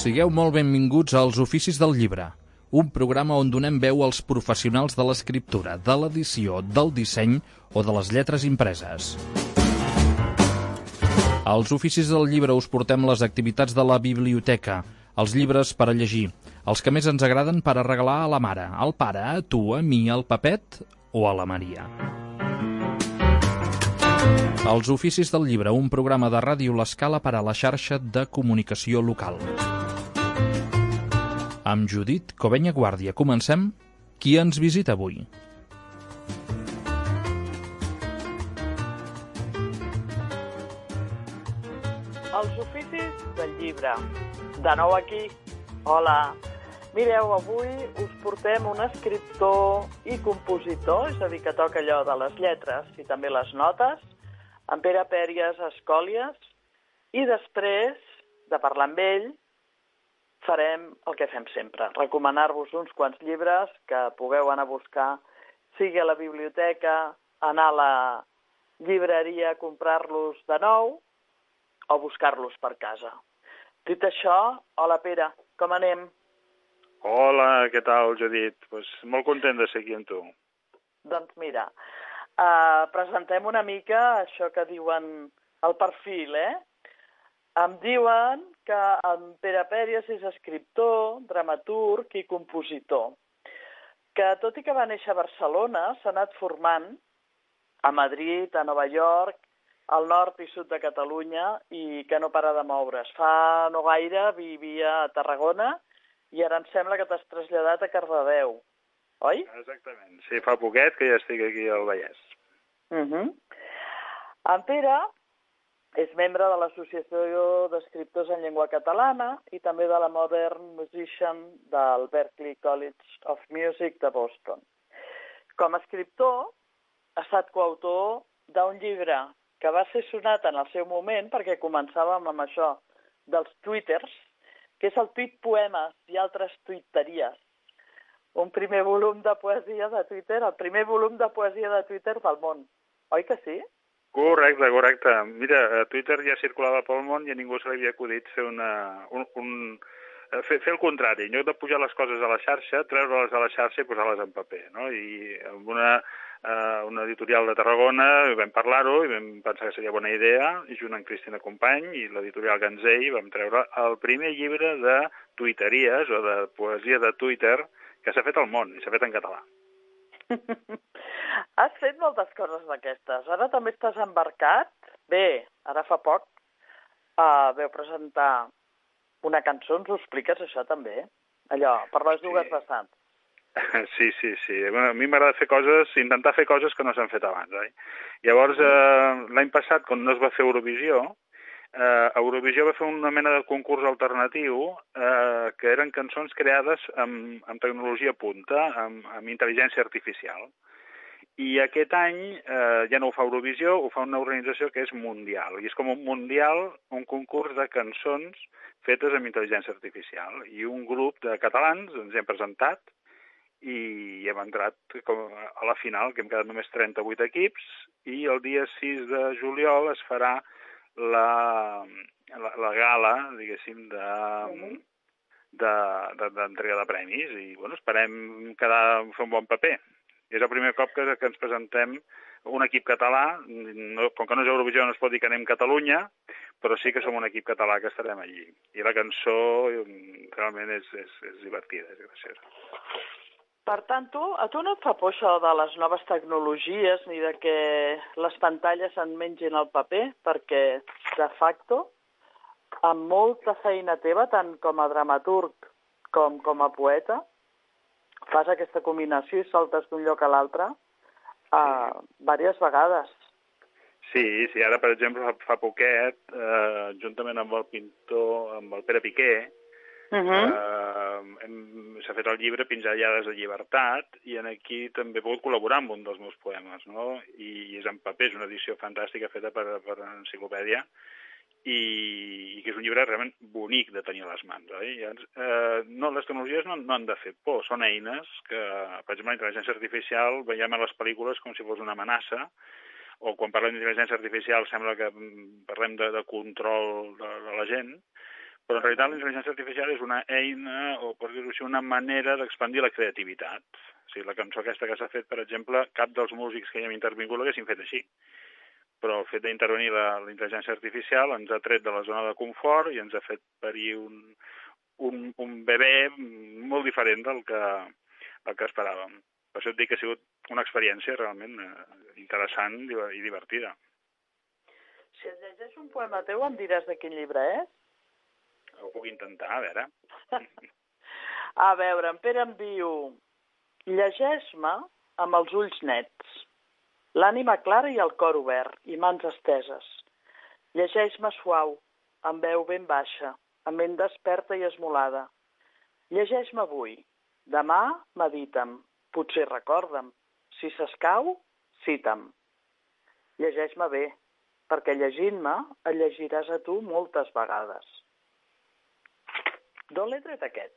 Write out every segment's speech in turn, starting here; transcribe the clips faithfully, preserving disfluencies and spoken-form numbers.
Sigueu molt benvinguts als Oficis del Llibre, un programa on donem veu als professionals de l'escriptura, de l'edició, del disseny o de les lletres impreses. Als Oficis del Llibre us portem les activitats de la biblioteca, els llibres per a llegir, els que més ens agraden per a regalar a la mare, al pare, a tu, a mi, al Pepet o a la Maria. Els Oficis del Llibre, un programa de Ràdio L'Escala per a la xarxa de comunicació local. Amb Judit Covenya Guàrdia comencem. Qui ens visita avui? Els Oficis del Llibre. De nou aquí. Hola. Mireu, avui us portem un escriptor i compositor, és a dir, que toca allò de les lletres i també les notes, en Pere Pèrias Escòlies, i després de parlar amb ell farem el que fem sempre, recomanar-vos uns quants llibres que pugueu anar a buscar, sigui a la biblioteca, anar a la llibreria a comprar-los de nou o buscar-los per casa. Dit això, hola Pere, com anem? Hola, què tal, Judit? Pues molt content de ser aquí amb tu. Doncs mira, uh, presentem una mica això que diuen el perfil, eh? Em diuen que en Pere Pèrias és escriptor, dramaturg i compositor, que tot i que va néixer a Barcelona, s'ha anat formant a Madrid, a Nova York, al nord i sud de Catalunya, i que no para de moure's. Fa no gaire vivia a Tarragona i ara em sembla que t'has traslladat a Cardedeu, oi? Exactament. Sí, fa poquet que ja estic aquí al Vallès. Uh -huh. En Pere és membre de l'Associació d'Escriptors en Llengua Catalana i també de la Modern Musician del Berklee College of Music de Boston. Com a escriptor, ha estat coautor d'un llibre que va ser sonat en el seu moment perquè començàvem amb això dels twitters, que és el Tuit Poemes i altres tuiteries. Un primer volum de poesia de Twitter, el primer volum de poesia de Twitter del món. Oi que sí? Correcte, correcte. Mira, a Twitter ja circulava pel món i a ningú se li havia acudit fer una... Un, un, fer, fer el contrari. En lloc de pujar les coses a la xarxa, treure-les a la xarxa i posar-les en paper, no? I amb una... Uh, una editorial de Tarragona, vam parlar-ho i vam pensar que seria bona idea, i junt amb Cristina Company i l'editorial Ganzei vam treure el primer llibre de tuiteries o de poesia de Twitter que s'ha fet al món i s'ha fet en català. Has fet moltes coses d'aquestes. Ara també estàs embarcat. Bé, ara fa poc uh, veu presentar una cançó, ens ho expliques això també? Allò, per les dues sí. Vessants. Sí, sí, sí. Bueno, a mi m'agrada fer coses, intentar fer coses que no s'han fet abans. Eh? Llavors, eh, l'any passat, quan no es va fer Eurovisió, eh, Eurovisió va fer una mena de concurs alternatiu eh, que eren cançons creades amb, amb tecnologia punta, amb, amb intel·ligència artificial. I aquest any eh, ja no ho fa Eurovisió, ho fa una organització que és mundial. I és com un mundial, un concurs de cançons fetes amb intel·ligència artificial. I un grup de catalans ens hem presentat i hem entrat com a la final, que hem quedat només trenta-vuit equips, i el dia sis de juliol es farà la, la, la gala, diguéssim, de, de, de, d'entrega de premis, i bueno, esperem quedar, fer un bon paper. És el primer cop que, que ens presentem un equip català, no, com que no és Eurovisió no es pot dir que anem a Catalunya, però sí que som un equip català que estarem allí. I la cançó realment és, és, és divertida, és graciosa. Per tant, tu, a tu no et fa por això de les noves tecnologies ni de que les pantalles en mengin el paper? Perquè, de facto, amb molta feina teva, tant com a dramaturg com com a poeta, fas aquesta combinació i saltes d'un lloc a l'altre uh, diverses vegades. Sí, sí, ara, per exemple, fa, fa poquet, eh, juntament amb el pintor, amb el Pere Piqué, Uh -huh. uh, s'ha fet el llibre Pinzellades de llibertat i aquí també he pogut col·laborar amb un dels meus poemes, no? I és en paper, és una edició fantàstica feta per, per Enciclopèdia i, i que és un llibre realment bonic de tenir a les mans, oi? I, uh, no, les tecnologies no, no han de fer por, són eines que, per exemple, la intel·ligència artificial veiem a les pel·lícules com si fos una amenaça, o quan parlem d'intel·ligència artificial sembla que parlem de, de control de, de la gent, Però en realitat la intel·ligència artificial és una eina, o per dir-ho així, una manera d'expandir la creativitat. O sigui, la cançó aquesta que s'ha fet, per exemple, cap dels músics que hi hem intervingut l'haguessin fet així. Però el fet d'intervenir la, la intel·ligència artificial ens ha tret de la zona de confort i ens ha fet parir un, un, un bebè molt diferent del que, del que esperàvem. Per això et dic que ha sigut una experiència realment interessant i divertida. Si et llegeix un poema teu, em diràs de quin llibre és? Ho puc intentar, a veure. A veure, en Pere em diu: llegeix-me amb els ulls nets, l'ànima clara i el cor obert, i mans esteses. Llegeix-me suau, amb veu ben baixa, amb ment desperta i esmolada. Llegeix-me avui, demà medita'm, potser recorda'm, si s'escau, cita'm. Llegeix-me bé, perquè llegint-me et llegiràs a tu moltes vegades. D'on l'he tret aquest?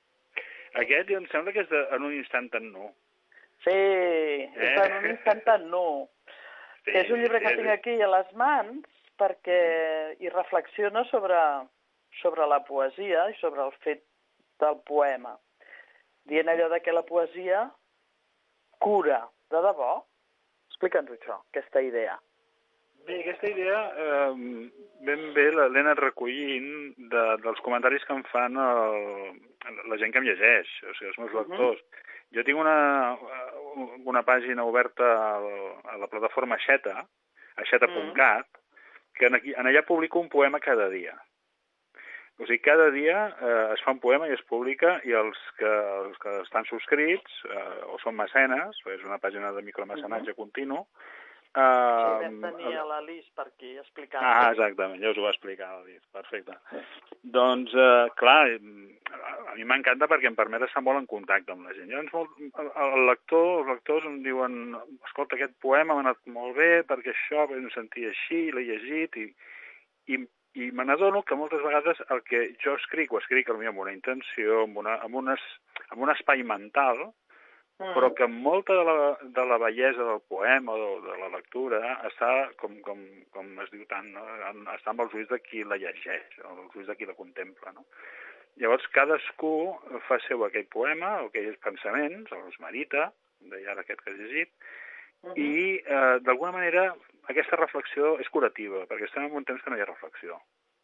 Aquest em sembla que és de, en un instant tan nu. Sí, eh? és en un instant tan nu. Sí, és un llibre que sí, tinc aquí a les mans perquè hi reflexiona sobre, sobre la poesia i sobre el fet del poema. Dient allò de que la poesia cura, de debò? Explica'ns això, aquesta idea. Bé, aquesta idea eh, ben bé l'he anat recollint de, dels comentaris que em fan el, la gent que em llegeix, o sigui, els meus lectors. Uh-huh. Jo tinc una, una pàgina oberta a la plataforma Aixeta, aixeta punt cat, uh-huh. que en, aquí, en allà publico un poema cada dia. O sigui, cada dia eh, es fa un poema i es publica, i els que, els que estan subscrits, eh, o són mecenes, és una pàgina de micromecenatge uh-huh. continu. Uh, sí, vam tenir a la Lis per aquí explicant. Ah, exactament, ja us ho va explicar la Lis, perfecte. Doncs, eh, clar, a mi m'encanta perquè em permet estar molt en contacte amb la gent. Llavors, molt, el lector, els lectors em diuen: escolta, aquest poema m'ha anat molt bé, perquè això, perquè em sentia així, l'he llegit, i, i I me n'adono que moltes vegades el que jo escric, ho escric potser amb una intenció, amb, una, amb, unes, amb un espai mental, mm. però que molta de la, de la bellesa del poema o de, de la lectura està, com, com, com es diu tant, no? Està amb els ulls de qui la llegeix, o els ulls de qui la contempla. No? Llavors, cadascú fa seu aquell poema, o aquells pensaments, o els medita, deia ara aquest que has llegit, mm-hmm. i eh, d'alguna manera aquesta reflexió és curativa, perquè estem en un temps que no hi ha reflexió,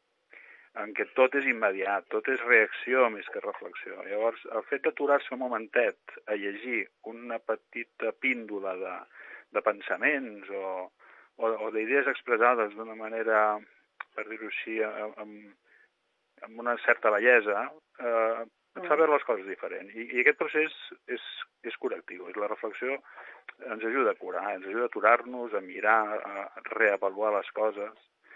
en què tot és immediat, tot és reacció més que reflexió. Llavors, el fet d'aturar-se un momentet a llegir una petita píndola de, de pensaments o, o, o d'idees expressades d'una manera, per dir-ho així, amb, amb una certa bellesa, eh, et fa veure les coses diferent. I, i aquest procés és, és curatiu. És la reflexió ens ajuda a curar, ens ajuda a aturar-nos, a mirar, a reavaluar les coses.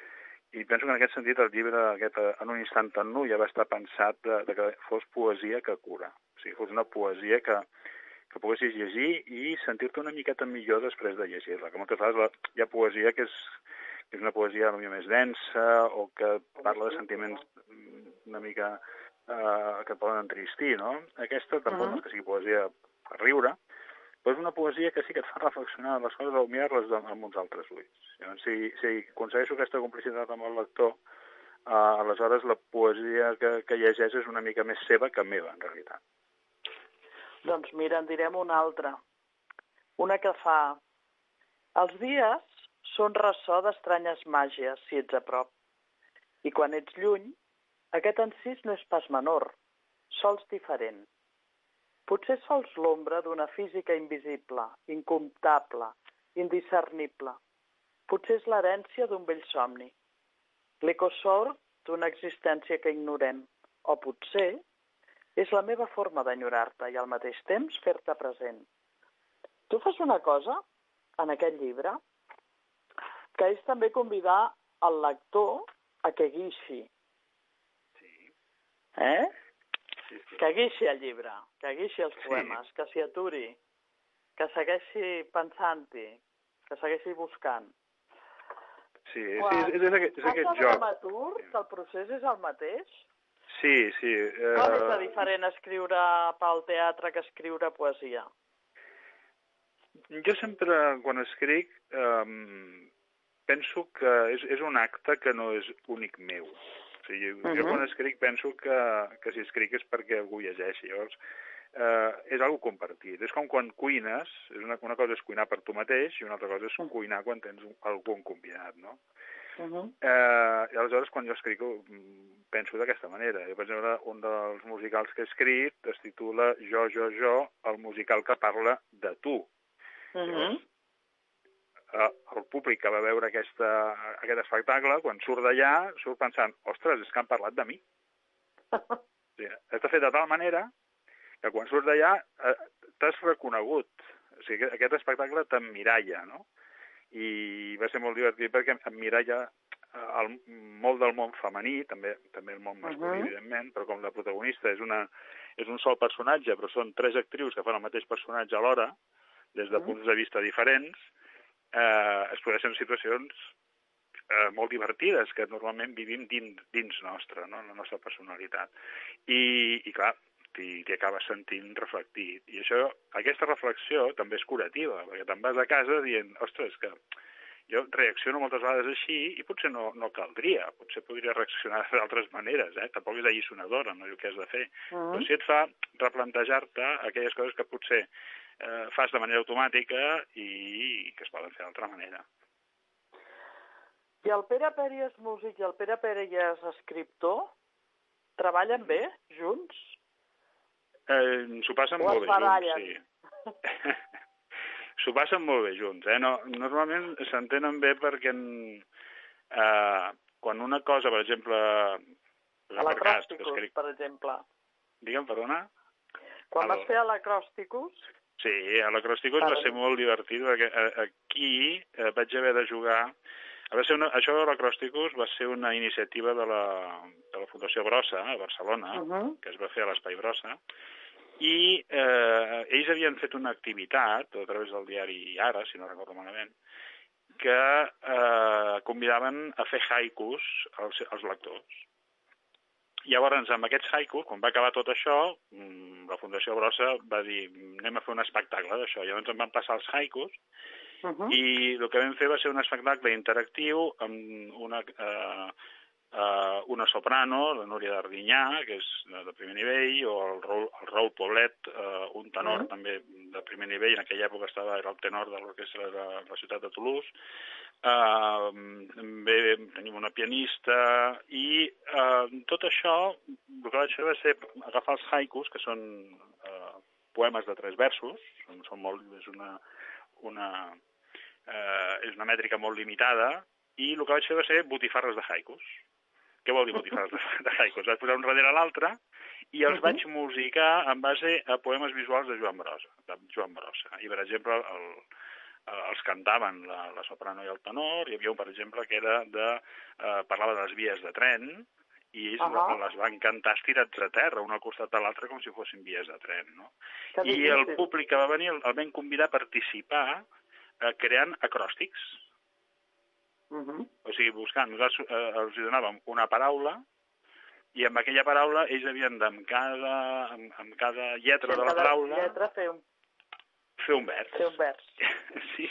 I penso que en aquest sentit el llibre, aquest, en un instant tan nu, ja va estar pensat de, de que fos poesia que cura. O sigui, fos una poesia que, que poguessis llegir i sentir-te una miqueta millor després de llegir-la. Que moltes vegades la, hi ha poesia que és, que és una poesia una mica més densa o que parla de sentiments una mica eh, que et poden entristir, no? Aquesta tampoc no és que sigui poesia per riure, però és una poesia que sí que et fa reflexionar les coses o mirar-les amb uns altres ulls. Llavors, si, si aconsegueixo aquesta complicitat amb el lector, eh, aleshores la poesia que, que llegeix és una mica més seva que meva, en realitat. Doncs mira, en direm una altra. Una que fa: els dies són ressò d'estranyes màgies, si ets a prop. I quan ets lluny, aquest encís no és pas menor, sols diferent. Potser sols l'ombra d'una física invisible, incomptable, indiscernible. Potser és l'herència d'un vell somni, l'ecosort d'una existència que ignorem, o potser és la meva forma d'enyorar-te i al mateix temps fer-te present. Tu fas una cosa en aquest llibre que és també convidar el lector a que guixi. Sí. Eh? Sí, sí. Que guixi el llibre, que guixi els poemes, sí. Que s'hi aturi, que segueixi pensant-hi, que segueixi buscant. Sí, Quan sí, és, és, aquest, és aquest joc. Quan dramaturg, el procés és el mateix? Sí, sí. Uh... Com és de diferent escriure pel teatre que escriure poesia? Jo sempre, quan escric, um, penso que és, és un acte que no és únic meu. O sigui, uh -huh. jo quan escric penso que, que si escric és perquè algú llegeixi. Llavors, eh, és algo compartit. És com quan cuines, és una, una cosa és cuinar per tu mateix i una altra cosa és cuinar quan tens algun convidat, no? Uh -huh. eh, I aleshores, quan jo escric, penso d'aquesta manera. Jo, per exemple, un dels musicals que he escrit es titula Jo, jo, jo, el musical que parla de tu. Uh -huh. Llavors, el públic que va veure aquesta, aquest espectacle, quan surt d'allà, surt pensant, ostres, és que han parlat de mi. Sí, està fet de tal manera que quan surts d'allà eh, t'has reconegut. O sigui, aquest espectacle t'emmiralla, no? I va ser molt divertit perquè emmiralla el, molt del món femení, també també el món masculí, uh -huh. evidentment, però com la protagonista és, una, és un sol personatge, però són tres actrius que fan el mateix personatge alhora, des de uh -huh. punts de vista diferents, eh, es produeixen situacions eh, molt divertides que normalment vivim dins, dins nostra, no? La nostra personalitat. I, i clar, t'hi acabes sentint reflectit. I això, aquesta reflexió també és curativa, perquè te'n vas a casa dient, ostres, que jo reacciono moltes vegades així i potser no, no caldria, potser podria reaccionar d'altres maneres, eh? Tampoc és alliçonadora, no diu què has de fer. Uh -huh. Però sí et fa replantejar-te aquelles coses que potser eh, fas de manera automàtica i que es poden fer d'altra manera. I el Pere Peri és músic i el Pere Peri és escriptor? Treballen bé, junts? Eh, S'ho passen molt bé junts, sí. S'ho passen molt bé junts, eh? No, normalment s'entenen bé perquè eh, quan una cosa, per exemple... A l'Acròsticus, escric... per exemple. Digue'm, perdona? Quan el... vas fer a l'Acròsticus... Sí, a l'Acròsticus va ser molt divertit, perquè aquí eh, vaig haver de jugar... Va ser una... Això de l'Acròsticus va ser una iniciativa de la, de la Fundació Brossa, a Barcelona, uh -huh. que es va fer a l'Espai Brossa, i eh, ells havien fet una activitat a través del diari Ara, si no recordo malament, que eh, convidaven a fer haikus als, als lectors. Llavors, amb aquests haikus, quan va acabar tot això, la Fundació Brossa va dir, anem a fer un espectacle d'això. Llavors em van passar els haikus, uh -huh. i el que vam fer va ser un espectacle interactiu amb una... Eh, Uh, una soprano, la Núria d'Ardinyà, que és de primer nivell, o el Raül, el Raül Poblet, uh, un tenor mm. també de primer nivell, en aquella època estava, era el tenor de l'orquestra de la ciutat de Toulouse. Uh, també tenim una pianista, i uh, tot això, el que vaig fer va ser agafar els haikus, que són uh, poemes de tres versos, són, són molt, és una, una, uh, és una mètrica molt limitada, i el que vaig fer va ser botifarres de haikus. Què vol dir botifarres de haikus? Vaig posar un darrere l'altre i els uh -huh. vaig musicar en base a poemes visuals de Joan Brossa. De Joan Brossa. I, per exemple, el, els cantaven la, la soprano i el tenor. Hi havia un, per exemple, que era de, eh, parlava de les vies de tren, i ells uh -huh. les van cantar estirats a terra, un al costat de l'altre, com si fossin vies de tren, no? Que I el públic que va venir el, el vam convidar a participar eh, creant acròstics. Uh -huh. O sigui, buscant, nosaltres eh, els donàvem una paraula i amb aquella paraula ells havien de, amb cada, amb, amb cada lletra sí, de la paraula, lletra fer un... fer un vers. Fer un vers. Sí.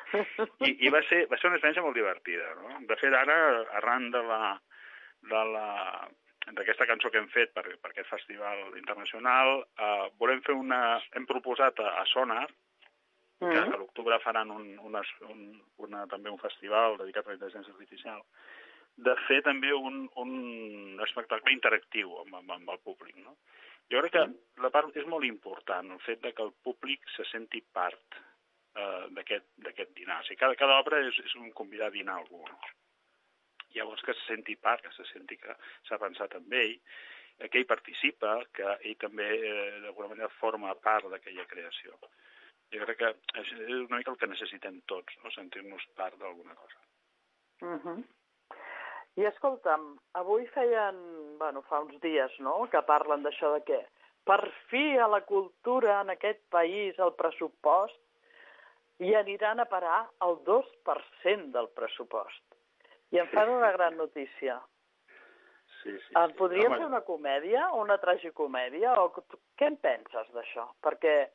I, i va, ser, va ser una experiència molt divertida, no? De fet, ara, arran de la de la d'aquesta cançó que hem fet per, per aquest festival internacional, eh, volem fer una... hem proposat a, a Sonar, que uh -huh. a l'octubre faran un, una, un, una, també un festival dedicat a la intel·ligència artificial, de fer també un, un espectacle interactiu amb, amb, amb el públic, no? Jo crec que la part és molt important, el fet de que el públic se senti part eh, d'aquest dinar. O sigui, cada, cada obra és, és un convidar a dinar algú, no? Llavors que se senti part, que se senti que s'ha pensat en ell, que ell participa, que ell també eh, d'alguna manera forma part d'aquella creació. Jo crec que és una mica el que necessitem tots, no? Sentir-nos part d'alguna cosa. Uh -huh. I escolta'm, avui feien, bueno, fa uns dies, no?, que parlen d'això de què? Per fi a la cultura en aquest país el pressupost i aniran a parar el dos per cent del pressupost. I em fan una gran notícia. Sí, sí, en sí. podríem Home. fer una comèdia o una tragicomèdia? O què en penses d'això? Perquè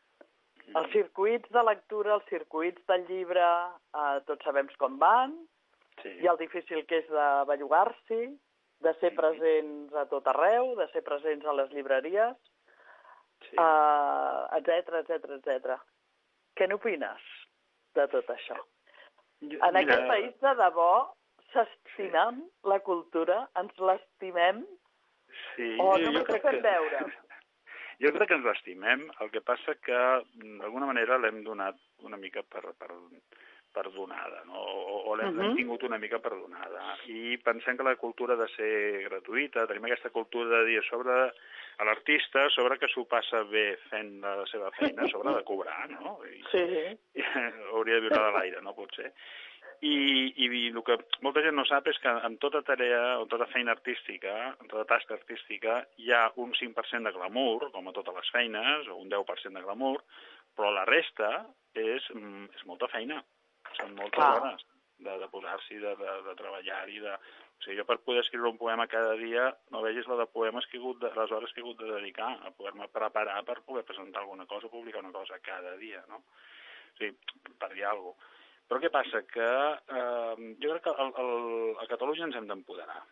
els circuits de lectura, els circuits del llibre, eh, tots sabem com van, sí. I el difícil que és de bellugar-s'hi. de ser presents a tot arreu, de ser presents a les llibreries, sí. uh, etcètera, etcètera, etcètera. Què n'opines de tot això? Jo, en mira... aquest país, de debò, s'estimem sí. la cultura, ens l'estimem, sí, o només ho fem que... veure? Jo crec que ens l'estimem, el que passa que d'alguna manera l'hem donat una mica per, per, per donada, no? o, o l'hem uh-huh. tingut una mica per donada. I pensem que la cultura ha de ser gratuïta, tenim aquesta cultura de dir sobre a l'artista, sobre que s'ho passa bé fent la seva feina, sobre de cobrar, no? I, sí. I, hauria de viure de l'aire, no pot ser. I, i el que molta gent no sap és que en tota tarea o tota feina artística, en tota tasca artística, hi ha un cinc per cent de glamour, com a totes les feines, o un deu per cent de glamour, però la resta és, és molta feina. Són moltes ah. hores de, de posar-s'hi, de, de, de treballar-hi. De... O sigui, jo per poder escriure un poema cada dia no vegis la de poemes que he hagut de, les hores que he hagut de dedicar a poder-me preparar per poder presentar alguna cosa, publicar una cosa cada dia, no? O sigui, per dir alguna cosa. Però què passa? Que eh, jo crec que el, el, a Catalunya ens hem d'empoderar.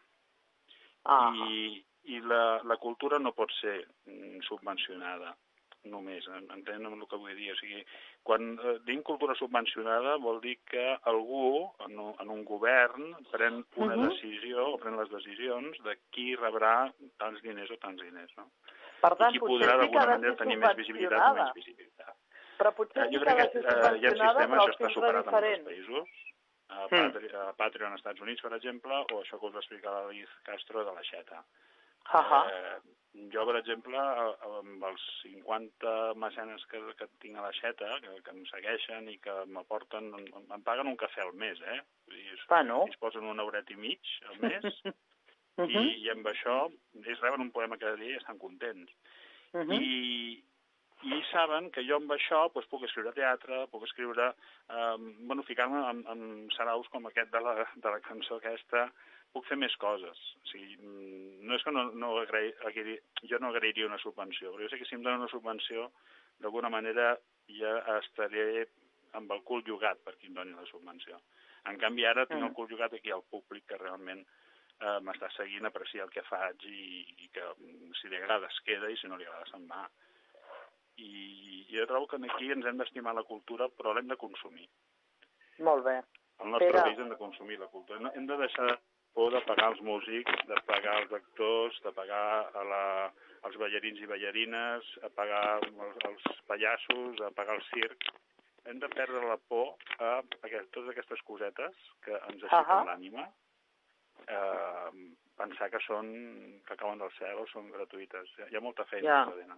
Ah. I, i la, la cultura no pot ser subvencionada només, entenen el que vull dir. O sigui, quan eh, diem cultura subvencionada vol dir que algú en un, en un govern pren una uh-huh. decisió o pren les decisions de qui rebrà tants diners o tants diners, no? Per tant, I qui podrà d'alguna manera tenir més visibilitat o menys visibilitat. Però potser jo crec que uh, hi ha un sistema, això està superat en altres països, a, Patri a Patreon als Estats Units, per exemple, o això que us va explicar la Liz Castro de l'Aixeta. Uh -huh. eh, jo, per exemple, amb els cinquanta mecenes que, que tinc a l'Aixeta, que, que em segueixen i que m'aporten, em, em paguen un cafè al mes, eh? I es, ah, no? es posen un euret i mig al mes, uh -huh. i, i amb això ells reben un poema cada dia i estan contents. Uh -huh. I... I ells saben que jo amb això doncs, puc escriure teatre, puc escriure, eh, bueno, ficar-me en, en saraus com aquest de la, de la cançó aquesta, puc fer més coses. O sigui, no és que no, no agrair, jo no agrairia una subvenció, però jo sé que si em donen una subvenció, d'alguna manera ja estaré amb el cul llogat per qui em doni la subvenció. En canvi, ara tinc el cul llogat aquí al públic que realment eh, m'està seguint, aprecia el que faig i, i que si li agrada es queda i si no li agrada se'n va. I jo trobo que aquí ens hem d'estimar la cultura, però l'hem de consumir. Molt bé. Al nostre Pere. país hem de consumir la cultura. No, hem de deixar por de pagar els músics, de pagar els actors, de pagar a la, els ballarins i ballarines, a pagar els, els pallassos, a pagar el circ. Hem de perdre la por a aquest, totes aquestes cosetes que ens aixequen uh -huh. l'ànima, eh, pensar que són que cauen del cel o són gratuïtes. Hi ha molta feina yeah. darrere.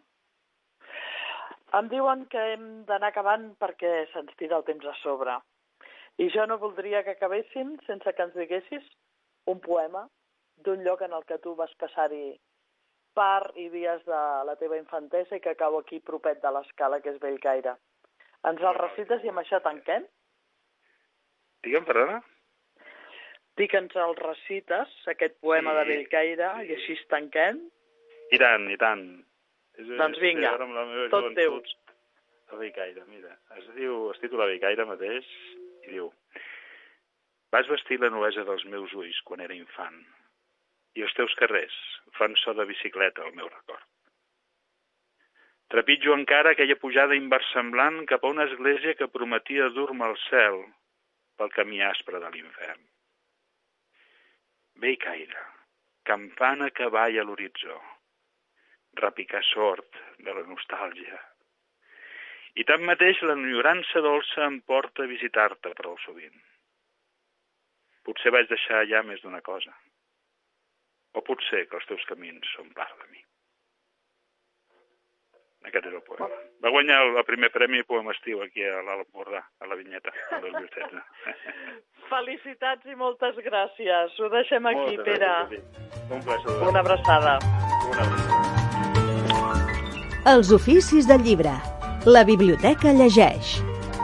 Em diuen que hem d'anar acabant perquè se'ns tira el temps a sobre. I jo no voldria que acabéssim sense que ens diguessis un poema d'un lloc en el que tu vas passar-hi part i dies de la teva infantesa i que cau aquí propet de l'escala, que és Bellcaire. Ens el recites i amb això tanquem? Digue'm, perdona? Dic que ens el recites, aquest poema sí, de Bellcaire, sí. i així tanquem? I tant, i tant. És, doncs vinga, tot teu. El Bellcaire, mira, es diu, es titula Bellcaire mateix i diu: vas vestir la noesa dels meus ulls quan era infant i els teus carrers fan so de bicicleta al meu record. Trepitjo encara aquella pujada inversemblant cap a una església que prometia dur-me al cel pel camí aspre de l'infern. Bellcaire, campana que balla a l'horitzó, repicar sord de la nostàlgia. I tanmateix l'enyorança dolça em porta a visitar-te prou sovint. Potser vaig deixar ja més d'una cosa. O potser que els teus camins són part de mi. Aquest és el poema. Va guanyar el primer premi Poema Estiu aquí a l'Alt Empordà, a la Vinyeta, el dos mil setze. Felicitats i moltes gràcies. Ho deixem aquí, moltes Pere. Gràcies, un plaer. Una abraçada. Una abraçada. Els oficis del llibre. La biblioteca llegeix.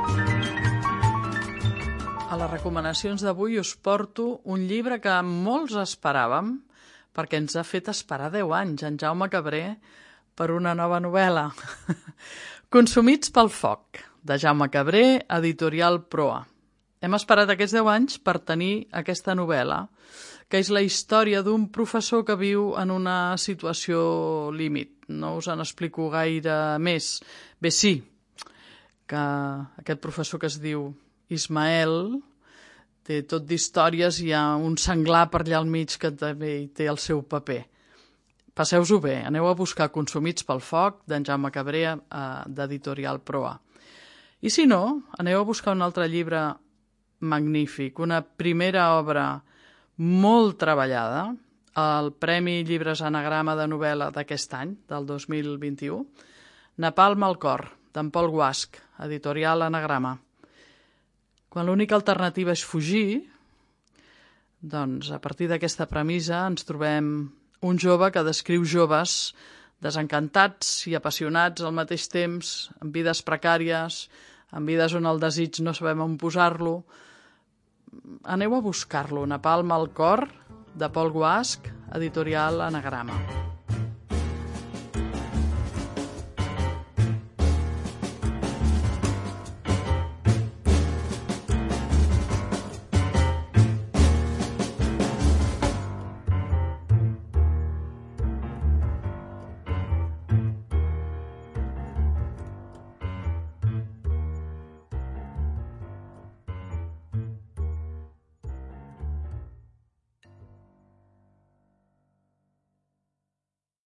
A les recomanacions d'avui us porto un llibre que molts esperàvem perquè ens ha fet esperar deu anys, en Jaume Cabré, per una nova novel·la. Consumits pel foc, de Jaume Cabré, editorial Proa. Hem esperat aquests deu anys per tenir aquesta novel·la, que és la història d'un professor que viu en una situació límit. No us en explico gaire més. Bé, sí, que aquest professor que es diu Ismael té tot d'històries, hi ha un senglar per allà al mig que també hi té el seu paper. Passeu-vos-ho bé, aneu a buscar Consumits pel foc, d'en Jaume Cabré, d'Editorial Proa. I si no, aneu a buscar un altre llibre magnífic, una primera obra molt treballada, el Premi Llibres Anagrama de novel·la d'aquest any, del dos mil vint-i-u, Napalm al cor, d'en Pol Guasch, Editorial Anagrama. Quan l'única alternativa és fugir, doncs a partir d'aquesta premissa ens trobem un jove que descriu joves desencantats i apassionats al mateix temps, amb vides precàries, amb vides on el desig no sabem on posar-lo. Aneu a buscar-lo, Napalm al cor, de Pol Guasch, Editorial Anagrama.